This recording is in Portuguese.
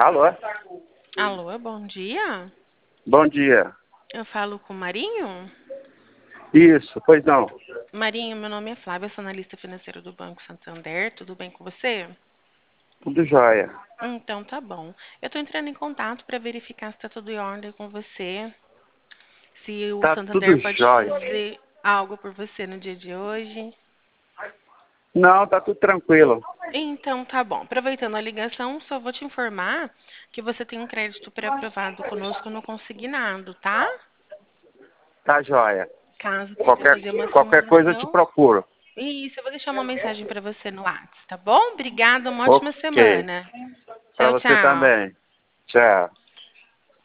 Alô? Alô, bom dia. Bom dia. Eu falo com o Marinho? Isso, pois não. Marinho, meu nome é Flávia, sou analista financeiro do Banco Santander. Tudo bem com você? Tudo jóia. Então tá bom. Eu tô entrando em contato para verificar se tá tudo em ordem com você. Se o Tá tudo Santander pode jóia. fazer algo por você no dia de hoje. Não, tá tudo tranquilo. Então tá bom. Aproveitando a ligação, só vou te informar que você tem um crédito pré-aprovado conosco no consignado, tá? Tá jóia. Caso queira Qualquer, fazer uma qualquer coisa eu te simulação. procuro. Isso, eu vou deixar uma mensagem para você no WhatsApp, tá bom? Obrigada, uma ótima Ok. semana. Pra Tchau, você tchau. também. Tchau.